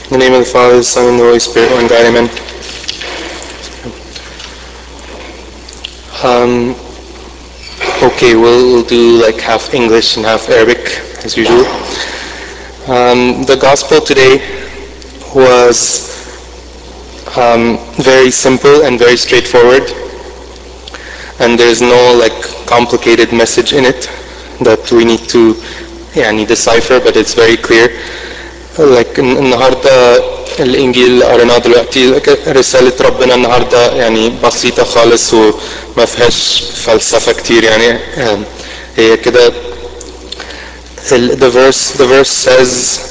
In the name of the Father, the Son, and the Holy Spirit, one God, amen. Okay, we'll do like half English and half Arabic, as usual. The gospel today was very simple and very straightforward, and there's no like complicated message in it that we need to decipher, but it's very clear. Like النهارده الانجيل اللي قريناه دلوقتي رسالة ربنا النهارده يعني بسيطة خالص وما فيهاش فلسفة كتير هي كده. The verse says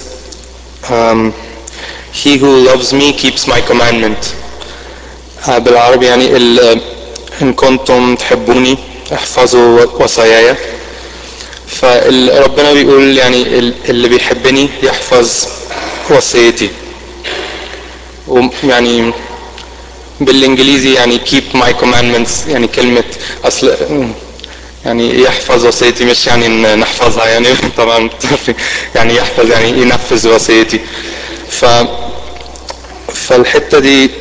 he who loves me keeps my commandment. بالعربي إن كنتم تحبوني احفظوا وصاياي. فربنا بيقول اللي بيحبني يحفظ وصيتي. ويعني بالانجليزي keep my commandments كلمة اصل يحفظ وصيتي مش نحفظها طبعا يحفظ ينفذ وصيتي. فالحتة دي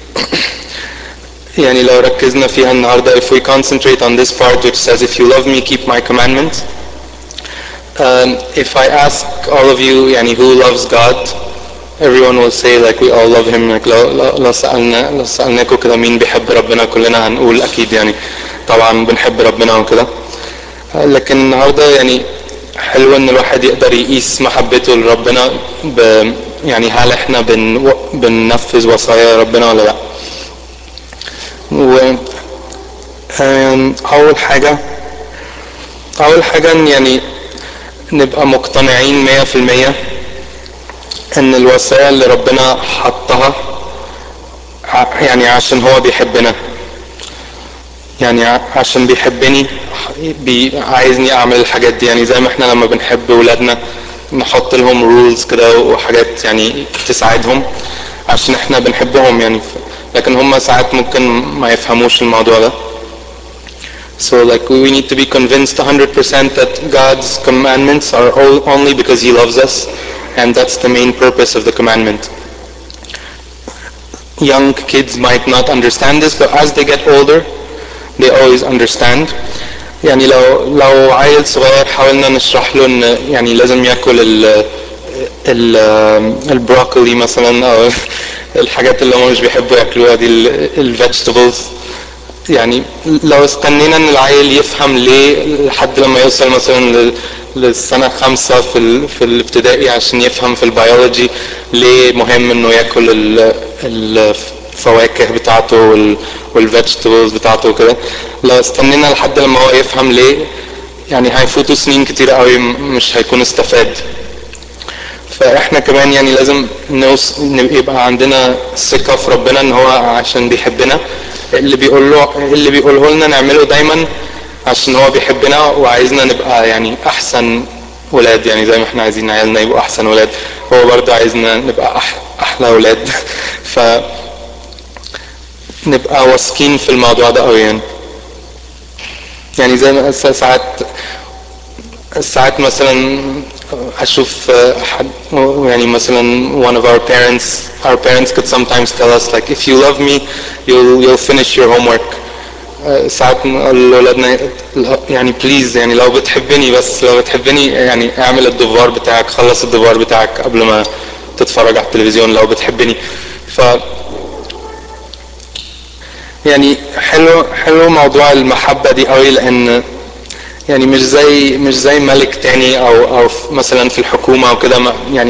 لو ركزنا فيها النهارده if we concentrate on this part which says if you love me keep my commandments. If I ask all of you who loves God, everyone will say like we all love him. like لو سألناكم كده مين بيحب ربنا كلنا هنقول اكيد طبعا بنحب ربنا وكده. لكن النهارده حلو ان الواحد يقدر يقيس محبته لربنا هل احنا بننفذ وصايا ربنا ولا لا. اول حاجة ان نبقى مقتنعين 100% ان الوصايا اللي ربنا حطها عشان هو بيحبنا. عشان بيحبني عايزني اعمل الحاجات دي. زي ما احنا لما بنحب ولادنا نحط لهم رولز كده وحاجات تساعدهم عشان احنا بنحبهم لكن هم ساعات ممكن ما يفهموش الموضوع ده. So like we need to be convinced 100% that God's commandments are only because he loves us, and that's the main purpose of the commandment. Young kids might not understand this, but as they get older they always understand. لو عيل صغير حاولنا نشرح له ان لازم ياكل البروكلي مثلا او الحاجات اللي هم مش بيحبوا ياكلوها دي الفيجيتابلز. لو استنينا ان العيل يفهم ليه لحد لما يوصل مثلا للسنة 5 في الابتدائي عشان يفهم في البيولوجي ليه مهم انه ياكل الفواكه بتاعته والفيجيتابلز بتاعته وكده. لو استنينا لحد لما هو يفهم ليه هيفوتوا سنين كتير قوي مش هيكون استفاد. فاحنا كمان لازم يبقى عندنا ثقة في ربنا ان هو عشان بيحبنا اللي بيقوله لنا نعمله دايما عشان هو بيحبنا وعايزنا نبقى احسن ولاد. زي ما احنا عايزين عيالنا يبقوا احسن ولاد هو برضه عايزنا نبقى احلى ولاد. نبقى واثقين في الموضوع ده قوي. زي ما ساعات مثلا اشوف حد مثلا one of our parents could sometimes tell us like if you love me you'll finish your homework. ساعات نقول لاولادنا بليز لو بتحبني بس لو بتحبني اعمل الدفوار بتاعك خلص الدفوار بتاعك قبل ما تتفرج على التلفزيون لو بتحبني. حلو موضوع المحبة دي قوي لان مش زي ملك تاني او مثلا في الحكومة او كده.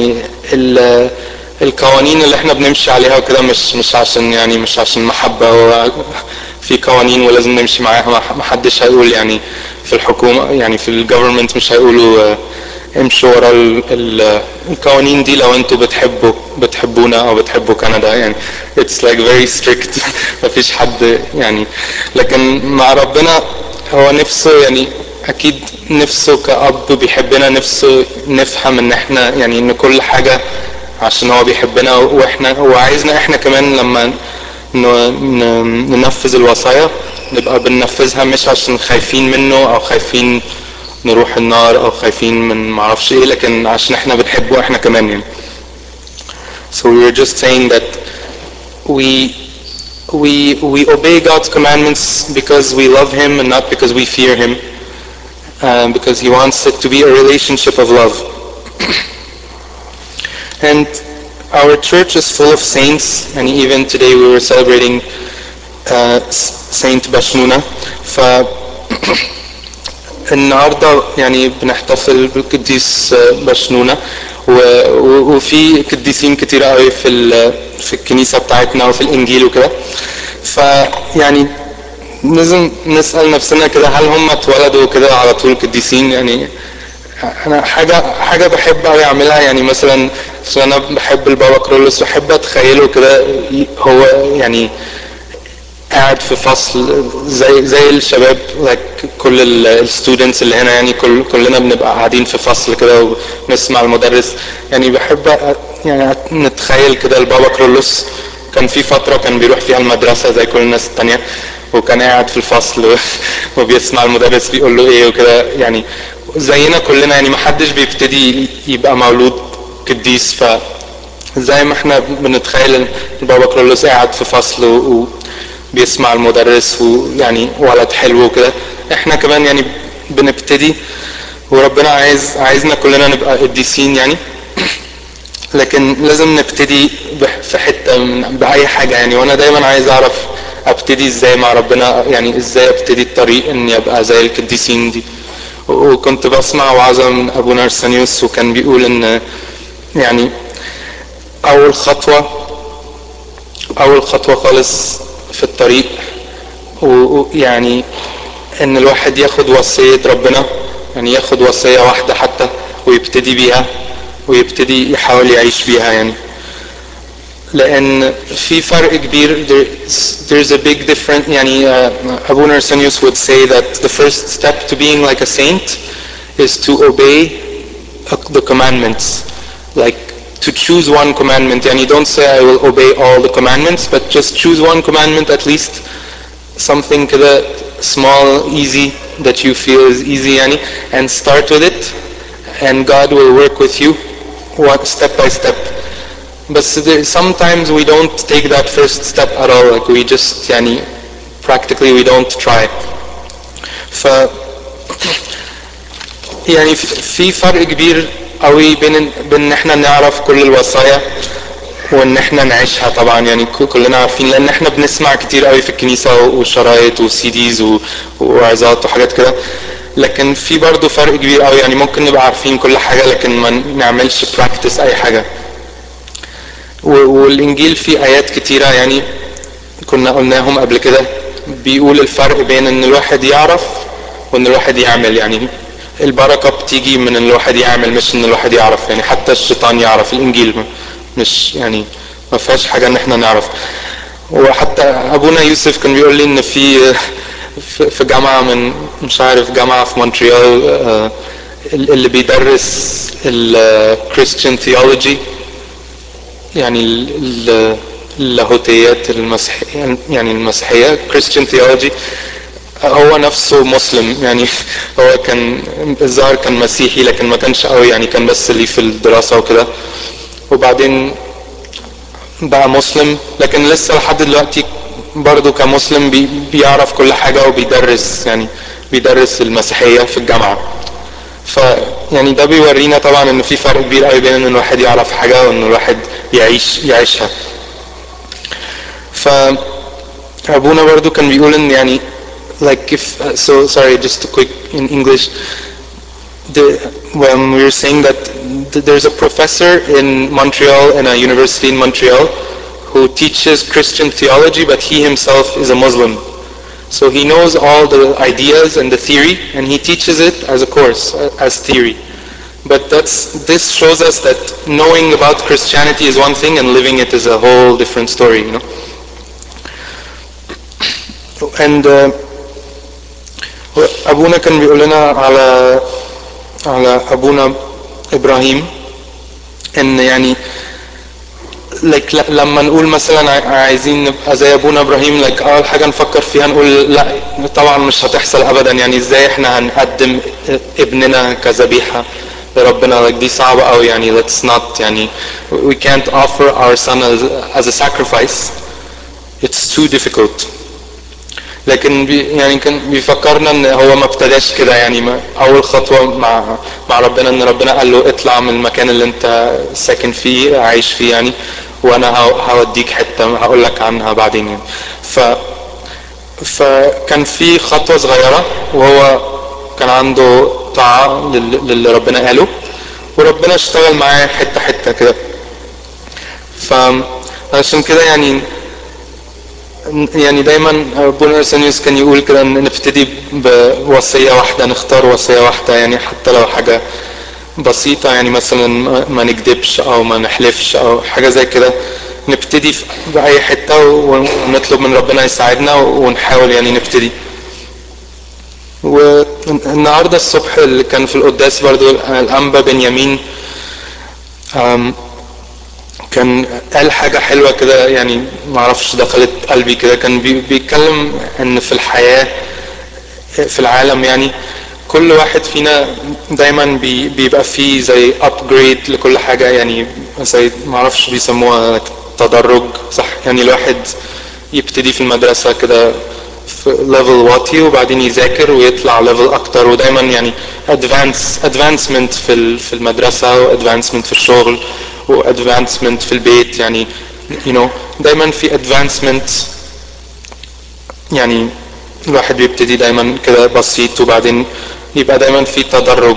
القوانين اللي احنا بنمشي عليها وكده مش عشان مش عشان محبة. هو في قوانين ولازم نمشي معاها. ما حدش هيقول في الحكومة في الجوفرمنت مش هيقولوا امشوا ورا القوانين دي لو انتوا بتحبونا او بتحبوا كندا. it's like very strict. مفيش حد لكن مع ربنا هو نفسه اكيد نفسه كأب بيحبنا نفسه نفهم ان احنا ان كل حاجة عشان هو بيحبنا واحنا هو عايزنا احنا كمان لما ننفذ الوصايا نبقى بننفذها مش عشان خايفين منه او خايفين نروح النار او خايفين من معرفش ايه لكن عشان احنا بنحبه احنا كمان So we were just saying that we we obey God's commandments because we love Him and not because we fear Him, because He wants it to be a relationship of love. And our church is full of saints, and even today we were celebrating Saint Bashnuna. النهارده يعني بنحتفل بالقديس بشنونة، وفي قديسين كتير قوي في الكنيسه بتاعتنا وفي الانجيل وكده. فيعني لازم نسال نفسنا كده، هل هم اتولدوا كده على طول قديسين؟ يعني انا حاجه بحب قوي اعملها، يعني مثلا عشان انا بحب البابا كرولوس، بحب اتخيله كده هو يعني قاعد في فصل زي الشباب، كل الستودنتس اللي هنا، يعني كلنا بنبقى قاعدين في فصل كده وبنسمع المدرس. يعني بحب يعني نتخيل كده البابا كرولوس كان في فترة كان بيروح فيها المدرسة زي كل الناس التانية، وكان قاعد في الفصل وبيسمع المدرس بيقول له ايه وكده، يعني زينا كلنا. يعني محدش بيبتدي يبقى مولود قديس، زي ما احنا بنتخيل البابا كرولوس قاعد في فصل بيسمع المدرس ويعني ولد حلو وكده، احنا كمان يعني بنبتدي، وربنا عايزنا كلنا نبقى قديسين يعني. لكن لازم نبتدي في حتة بأي حاجة يعني. وانا دايما عايز اعرف ابتدي ازاي مع ربنا، يعني ازاي ابتدي الطريق اني ابقى زي القديسين دي. وكنت بسمع وعظة من ابونا ارسانيوس، وكان بيقول ان يعني اول خطوة خالص في الطريق، ويعني ان الواحد ياخد وصية ربنا، يعني ياخد وصية واحدة حتى ويبتدي بيها، ويبتدي يحاول يعيش بيها يعني. لان في فرق كبير. there's a big difference. يعني ابونا ارسانيوس would say that the first step to being like a saint is to obey the commandments, like to choose one commandment. يعني don't say I will obey all the commandments, but just choose one commandment at least, something كده small easy that you feel is easy يعني, and start with it, and God will work with you step by step. But sometimes we don't take that first step at all, like we just يعني practically we don't try. ف يعني في فرق كبير قوي بين ان احنا نعرف كل الوصايا وان احنا نعيشها. طبعا يعني كلنا عارفين، لان احنا بنسمع كتير قوي في الكنيسة وشرايط وسي ديز وعظات وحاجات كده. لكن في برضو فرق كبير قوي، يعني ممكن نبقى عارفين كل حاجة لكن ما نعملش براكتس اي حاجة. والانجيل فيه ايات كتيرة يعني كنا قلناهم قبل كده، بيقول الفرق بين ان الواحد يعرف وان الواحد يعمل. يعني البركة بتيجي من ان الواحد يعمل، مش ان الواحد يعرف. يعني حتى الشيطان يعرف، الانجيل مش يعني ما فيهاش حاجة ان احنا نعرف. وحتى ابونا يوسف كان بيقول لي ان في جامعة، من مش عارف جامعة في مونتريال، اللي بيدرس الكريستيان ثيولوجي، يعني اللاهوتيات المسيحية، يعني المسيحية كريستيان ثيولوجي، هو نفسه مسلم يعني. هو كان الظاهر كان مسيحي لكن ما كانش قوي، يعني كان بس ليه في الدراسة وكده، وبعدين بقى مسلم. لكن لسه لحد دلوقتي برضو كمسلم بيعرف كل حاجة وبيدرس، يعني بيدرس المسيحية في الجامعة. يعني ده بيورينا طبعا ان في فرق كبير قوي بين ان الواحد يعرف حاجة وان الواحد يعيشها. فابونا برضو كان بيقول ان يعني like if so sorry just a quick in English, when we were saying that there's a professor in Montreal, in a university in Montreal, who teaches Christian theology, but he himself is a Muslim. So he knows all the ideas and the theory, and he teaches it as a course, as theory. But this shows us that knowing about Christianity is one thing and living it is a whole different story, you know. And أبونا كان بيقول لنا على أبونا إبراهيم، إن يعني لما نقول مثلا عايزين نبقى زي أبونا إبراهيم، أول حاجة نفكر فيها نقول لا طبعا مش هتحصل أبدا. يعني إزاي إحنا هنقدم ابننا كذبيحة؟ لربنا like دي صعبة أوي يعني let's not يعني we can't offer our son as a sacrifice. It's too difficult. لكن يعني كان بيفكرنا ان هو ما ابتداش كده يعني ما اول خطوه مع ربنا ان ربنا قال له اطلع من المكان اللي انت ساكن فيه عايش فيه يعني وانا هوديك حته هقول لك عنها بعدين يعني. فكان في خطوه صغيره وهو كان عنده طاعه للي ربنا قاله وربنا اشتغل معاه حته حته كده. فعشان كده يعني دايما ابونا ارسانيوس كان يقول كده ان نبتدي بوصيه واحده نختار وصيه واحده يعني حتى لو حاجه بسيطه يعني مثلا ما نكذبش او ما نحلفش او حاجه زي كده نبتدي باي حته ونطلب من ربنا يساعدنا ونحاول يعني نبتدي. والنهارده الصبح اللي كان في القداس برضو الانبا بنيامين كان قال حاجة حلوة كده يعني معرفش دخلت قلبي كده كان بيتكلم ان في الحياة في العالم يعني كل واحد فينا دايما بيبقى فيه زي upgrade لكل حاجة يعني زي معرفش بيسموها تدرج صح يعني الواحد يبتدي في المدرسة كده في ليفل واطي وبعدين يذاكر ويطلع ليفل اكتر ودايما يعني advancement في المدرسة وادفانسمنت في الشغل وادفانسمنت في البيت يعني دايما في advancement يعني الواحد بيبتدي دايما كده بسيط وبعدين يبقى دايما في تدرج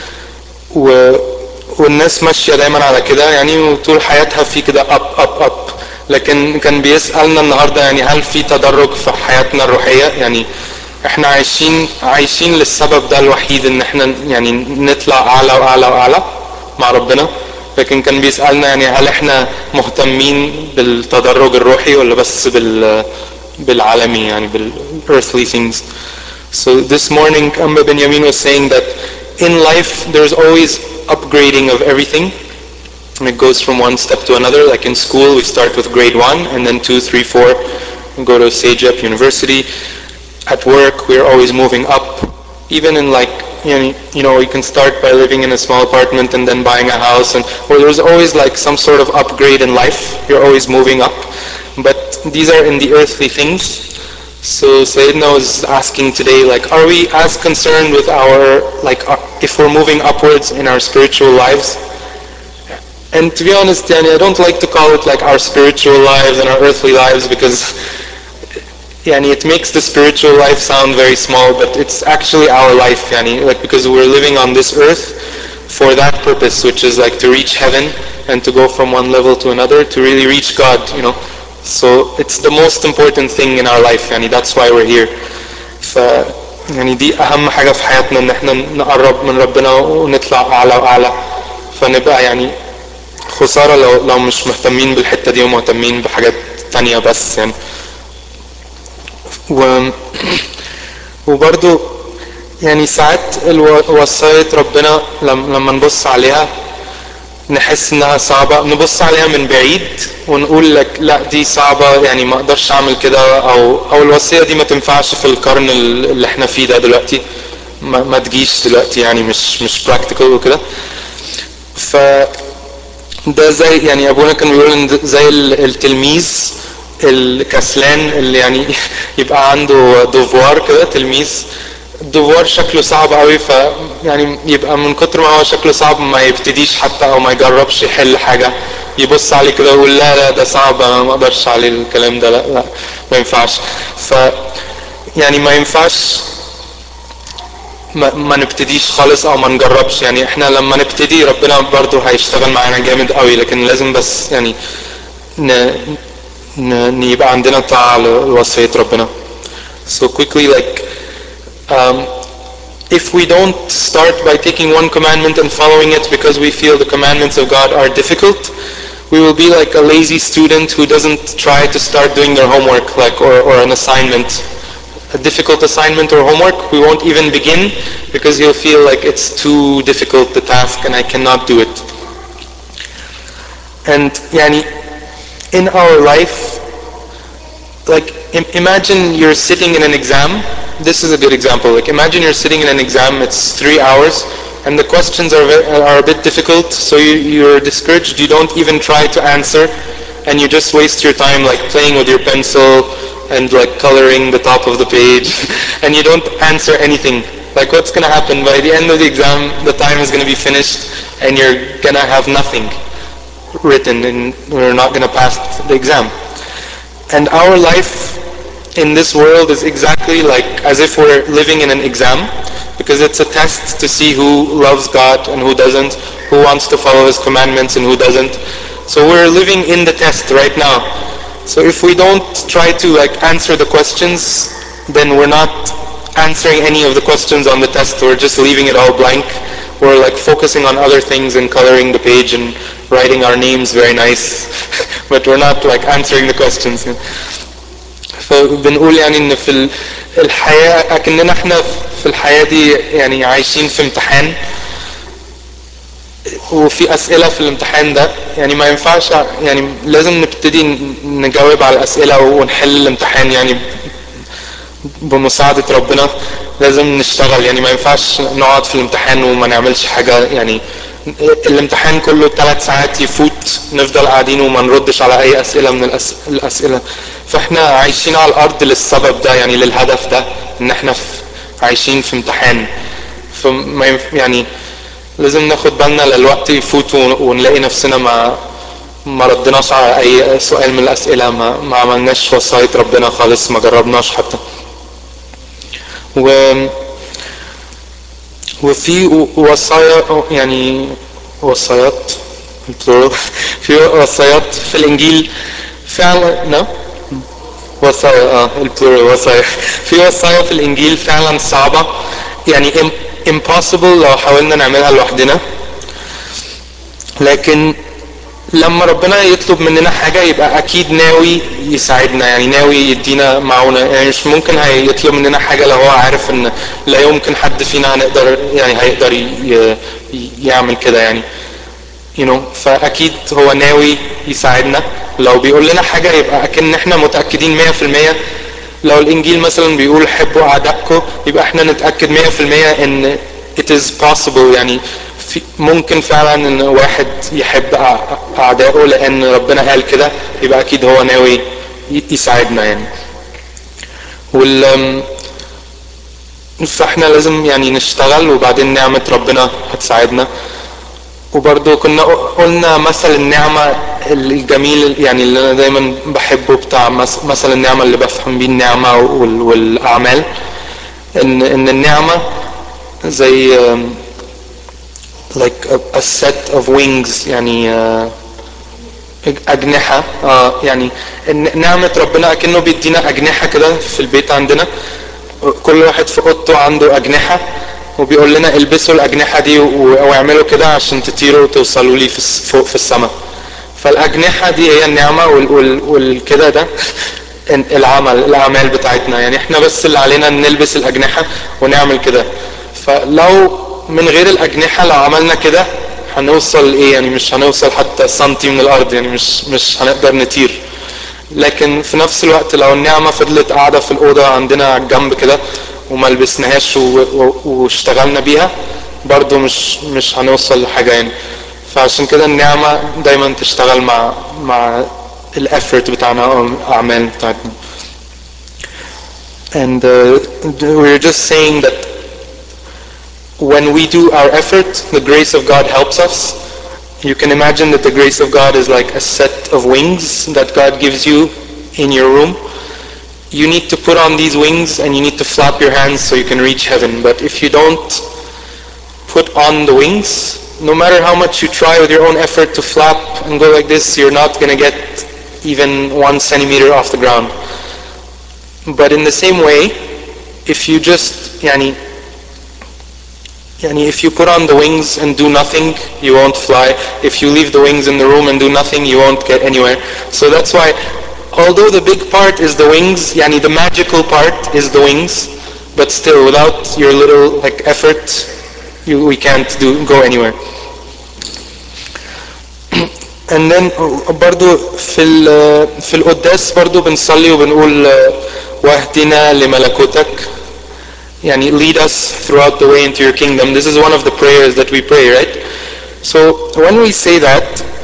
والناس ماشية دايما على كده يعني وطول حياتها في كده اب لكن كان بيسألنا النهاردة يعني هل في تدرج في حياتنا الروحية يعني احنا عايشين للسبب ده الوحيد ان احنا يعني نطلع اعلى واعلى واعلى مع ربنا لكن كان بيسألنا يعني هل احنا مهتمين بالتدرج الروحي ولا بس بالعالمي يعني earthly things. So this morning Amba Benjamin was saying that in life there's always upgrading of everything and it goes from one step to another. Like in school we start with grade 1 and then 2, 3, 4 we go to Sejep University. At work we're always moving up. Even in like you can start by living in a small apartment and then buying a house or there's always like some sort of upgrade in life. You're always moving up. But these are in the earthly things. So Sayyidina was asking today, like, are we as concerned with if we're moving upwards in our spiritual lives? And to be honest, I don't like to call it like our spiritual lives and our earthly lives because it makes the spiritual life sound very small, but it's actually our life, because we're living on this earth for that purpose, which is like to reach heaven and to go from one level to another to really reach God, So it's the most important thing in our life, that's why we're here. ف دي اهم حاجة في حياتنا ان احنا نقرب من ربنا ونطلع اعلى واعلى فنبقى خسارة لو مش مهتمين بالحتة دي ومهتمين بحاجات تانية بس وبرضو ساعات وصاية ربنا لما نبص عليها نحس انها صعبة نبص عليها من بعيد ونقول لك لا دي صعبة ما اقدرش اعمل كده او الوصية دي ما تنفعش في القرن اللي احنا فيه ده دلوقتي ما تجيش دلوقتي مش practical وكده. ف ده زي ابونا كان بيقول ان زي التلميذ الكسلان اللي يبقى عنده دوفوار كده تلميذ الدوفوار شكله صعب قوي يبقى من كتر ما هو شكله صعب ما يبتديش حتى او ما يجربش يحل حاجة يبص عليه كده ويقول لا ده صعب انا ما اقدرش عليه الكلام ده لا ما ينفعش. ما ينفعش ما نبتديش خالص او ما نجربش احنا لما نبتدي ربنا برضو هيشتغل معانا جامد قوي لكن لازم بس يبقى عندنا طاعة لوصية ربنا. So quickly if we don't start by taking one commandment and following it because we feel the commandments of God are difficult, we will be like a lazy student who doesn't try to start doing their homework or an assignment. A difficult assignment or homework, we won't even begin because you'll feel like it's too difficult the task and I cannot do it. And in our life, imagine you're sitting in an exam. This is a good example. Imagine you're sitting in an exam, it's 3 hours and the questions are a bit difficult, so you're discouraged, you don't even try to answer, and you just waste your time like playing with your pencil and like coloring the top of the page, and you don't answer anything. Like what's gonna happen? By the end of the exam, the time is gonna be finished, and you're gonna have nothing written, and we're not gonna pass the exam. And our life in this world is exactly like as if we're living in an exam, because it's a test to see who loves God and who doesn't, who wants to follow His commandments and who doesn't. So we're living in the test right now. So if we don't try to like answer the questions, then we're not answering any of the questions on the test. We're just leaving it all blank. We're like focusing on other things and coloring the page and writing our names very nice, but we're not like answering the questions. فبنقول يعني ان في الحياة اكننا احنا في الحياة دي يعني عايشين في امتحان، وفي اسئلة في الامتحان ده، يعني ما ينفعش، يعني لازم نبتدي نجاوب على الاسئلة ونحل الامتحان يعني بمساعدة ربنا. لازم نشتغل، يعني ما ينفعش نقعد في الامتحان وما نعملش حاجة. يعني الامتحان كله 3 ساعات يفوت نفضل قاعدين وما نردش على اي اسئلة من الاسئلة. فاحنا عايشين على الارض للسبب ده، يعني للهدف ده، ان احنا عايشين في امتحان. فما يعني لازم ناخد بالنا للوقت يفوت ونلاقي نفسنا ما ردناش على اي سؤال من الاسئلة، ما عملناش وصاية ربنا خالص، ما جربناش حتى. و وفي وصايا، يعني وصايات في وصايات في الانجيل فعلا. نعم، وصايا، البلورال وصايا. في وصايا في الانجيل فعلا صعبة، يعني impossible لو حاولنا نعملها لوحدنا. لكن لما ربنا يطلب مننا حاجة يبقى أكيد ناوي يساعدنا، يعني ناوي يدينا معونة. يعني مش ممكن هيطلب مننا حاجة لو هو عارف إن لا يمكن حد فينا هيقدر يعمل كده يعني. فأكيد هو ناوي يساعدنا. لو بيقول لنا حاجة يبقى أكن احنا متأكدين 100%. لو الإنجيل مثلا بيقول حبوا أعدائكم، يبقى احنا نتأكد 100% إن it is possible، يعني ممكن فعلا ان واحد يحب اعدائه لان ربنا قال كده، يبقى اكيد هو ناوي يساعدنا يعني. فاحنا لازم يعني نشتغل وبعدين نعمة ربنا هتساعدنا. وبرضو كنا قلنا مثل النعمة الجميل، يعني اللي انا دايما بحبه، بتاع مثل النعمة اللي بفهم بيه النعمة والاعمال. ان النعمة زي like a set of wings، يعني أجنحة. يعني نعمة ربنا أكنه بيدينا أجنحة كده في البيت عندنا. كل واحد في أوضته عنده أجنحة، وبيقول لنا البسوا الأجنحة دي واعملوا كده عشان تطيروا وتوصلوا لي فوق في السماء. فالأجنحة دي هي النعمة، والكده ده الأعمال بتاعتنا. يعني احنا بس اللي علينا نلبس الأجنحة ونعمل كده. فلو من غير الأجنحة لو عملنا كده هنوصل ايه؟ يعني مش هنوصل حتى سنتي من الارض، يعني مش هنقدر نطير. لكن في نفس الوقت لو النعمة فضلت قاعدة في الأوضة عندنا على الجنب كده وما لبسناهاش واشتغلنا بيها، برضو مش هنوصل لحاجة يعني. فعشان كده النعمة دايما تشتغل مع الافورت بتاعنا او الاعمال بتاعتنا. And we're just saying that when we do our effort, the grace of God helps us. You can imagine that the grace of God is like a set of wings that God gives you in your room. You need to put on these wings and you need to flap your hands so you can reach heaven. But if you don't put on the wings, no matter how much you try with your own effort to flap and go like this, you're not going to get even 1 centimeter off the ground. But in the same way, if you just if you put on the wings and do nothing, you won't fly. If you leave the wings in the room and do nothing, you won't get anywhere. So that's why, although the big part is the wings, the magical part is the wings, but still, without your little effort, we can't go anywhere. And then برضو في القداس برضو بنصلي وبنقول واهدنا لملكوتك. يعني lead us throughout the way into your kingdom. This is one of the prayers that we pray, right? So when we say that,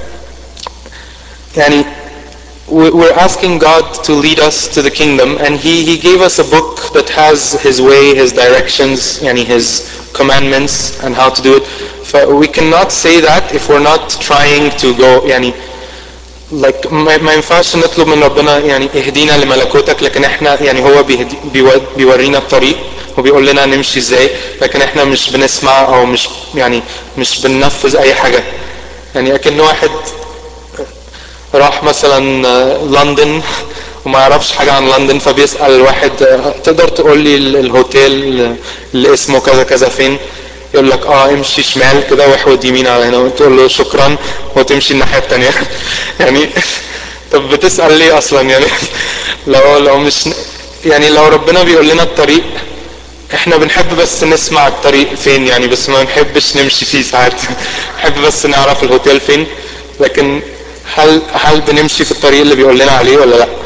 يعني we're asking God to lead us to the kingdom, and he gave us a book that has his way, his directions, يعني his commandments and how to do it. We cannot say that if we're not trying to go يعني like ما ينفعش نطلب من ربنا يعني اهدينا لملكوتك، لكن احنا يعني هو بيورينا الطريق وبيقول لنا نمشي ازاي، لكن احنا مش بنسمع او مش يعني مش بننفذ اي حاجة. يعني اكن واحد راح مثلا لندن وما يعرفش حاجة عن لندن، فبيسأل واحد تقدر تقول لي الهوتيل اللي اسمه كذا كذا فين؟ يقول لك امشي شمال كده واحود يمين على هنا، وتقول له شكرا وتمشي الناحية التانية. يعني طب بتسأل ليه اصلا يعني؟ لو مش يعني لو ربنا بيقول لنا الطريق، احنا بنحب بس نسمع الطريق فين يعني، بس ما نحبش نمشي فيه ساعات. نحب بس نعرف الهوتيل فين، لكن هل بنمشي في الطريق اللي بيقول لنا عليه ولا لا؟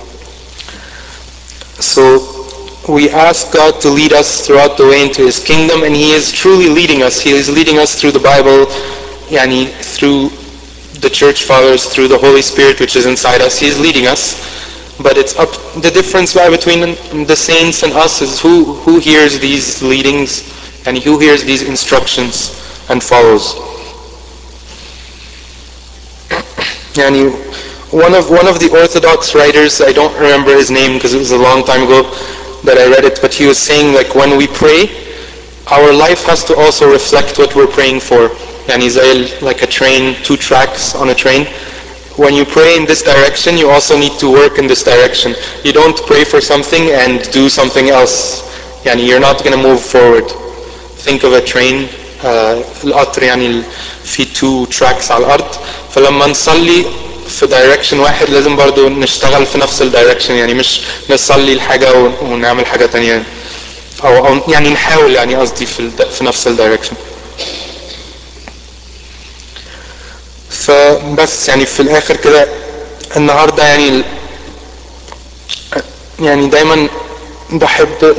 So we ask God to lead us throughout the way into His kingdom, and He is truly leading us. He is leading us through the Bible, yani through the church fathers, through the Holy Spirit which is inside us. He is leading us. But it's up. The difference between the saints and us is who hears these leadings and who hears these instructions and follows. Yani one of the Orthodox writers, I don't remember his name because it was a long time ago that I read it, but he was saying like when we pray, our life has to also reflect what we're praying for. Yani like a train, 2 tracks on a train. When you pray in this direction, you also need to work in this direction. You don't pray for something and do something else. Yani you're not going to move forward. Think of a train. القطر يعني في 2 tracks على الأرض، فلما نصلي في دايركشن واحد لازم برضو نشتغل في نفس الدايركشن، يعني مش نصلي الحاجة ونعمل حاجة تانية، أو يعني نحاول يعني قصدي في نفس الدايركشن. فبس يعني في الآخر كده النهارده يعني دايما بحب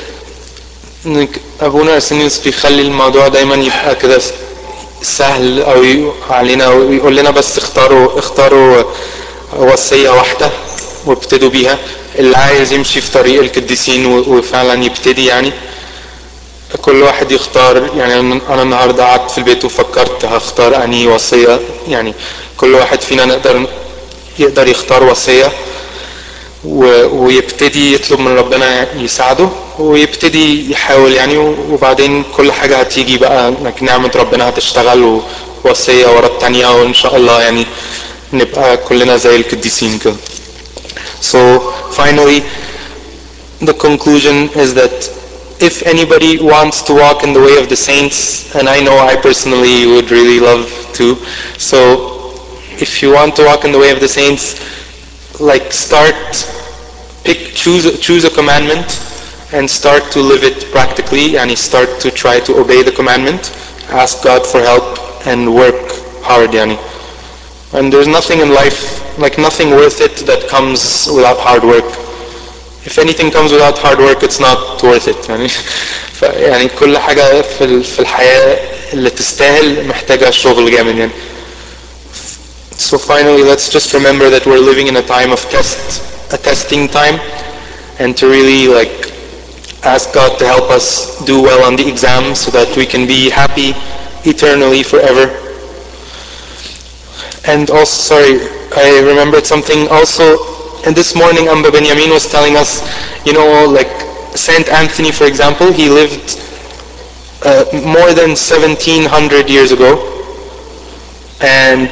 ابونا ارسنيوس بيخلي الموضوع دايما يبقى كده سهل او علينا، ويقول لنا بس اختاروا وصية واحدة وابتدوا بيها. اللي عايز يمشي في طريق القديسين وفعلا يبتدي يعني كل واحد يختار. يعني انا النهارده قعدت في البيت وفكرت هختار انهي وصية. يعني كل واحد فينا يقدر يختار وصية ويبتدي يطلب من ربنا يساعده ويبتدي يحاول يعني، وبعدين كل حاجة هتيجي بقى، نعمة ربنا هتشتغل ووصية ورا التانية، وإن شاء الله يعني نبقى كلنا زي القديسين كده. So finally the conclusion is that if anybody wants to walk in the way of the saints, and I know I personally would really love to, so if you want to walk in the way of the saints, like choose a commandment and start to live it practically, and start to try to obey the commandment, ask God for help and work hard yani. And there's nothing in life, like nothing worth it that comes without hard work. If anything comes without hard work it's not worth it يعني. يعني كل حاجة في الحياة اللي تستاهل محتاجة شغل جامد يعني. So finally let's just remember that we're living in a time of a testing time, and to really ask God to help us do well on the exam so that we can be happy eternally forever. And also, sorry, I remembered something also. And this morning Amba Benjamin was telling us, like Saint Anthony, for example, he lived more than 1700 years ago, and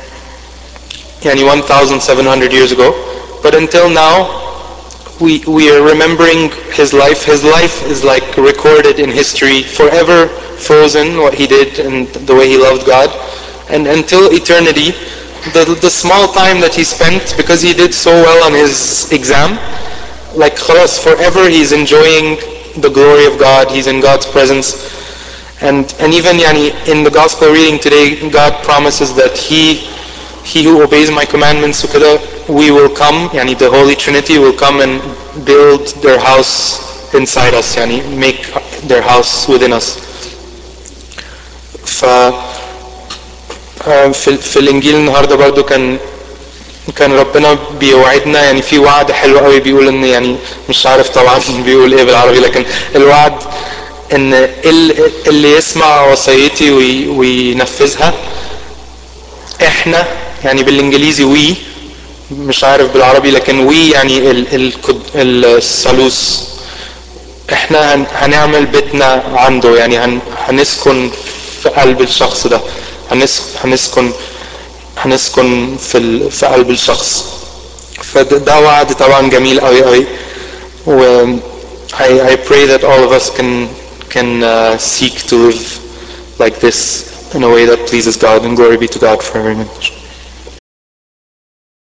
1700 years ago, but until now we are remembering his life. His life is like recorded in history, forever frozen, what he did and the way he loved God. And until eternity, the small time that he spent, because he did so well on his exam, like khalas, forever he's enjoying the glory of God, he's in God's presence. And even in the gospel reading today, God promises that he who obeys my commandments, we will come, the Holy Trinity will come and build their house inside us يعني make their house within us. ف في الانجيل النهارده برضو كان ربنا بيوعدنا يعني في وعد حلو قوي بيقول ان يعني مش عارف طبعا بيقول ايه بالعربي لكن الوعد ان اللي يسمع وصيتي وينفذها احنا يعني بالانجليزي وي مش عارف بالعربي لكن وي يعني الثالوث احنا هنعمل بيتنا عنده يعني هنسكن في قلب الشخص ده هنسكن في قلب الشخص. فده وعد طبعا جميل قوي قوي و I pray that all of us can seek to live like this in a way that pleases God, and glory be to God forever.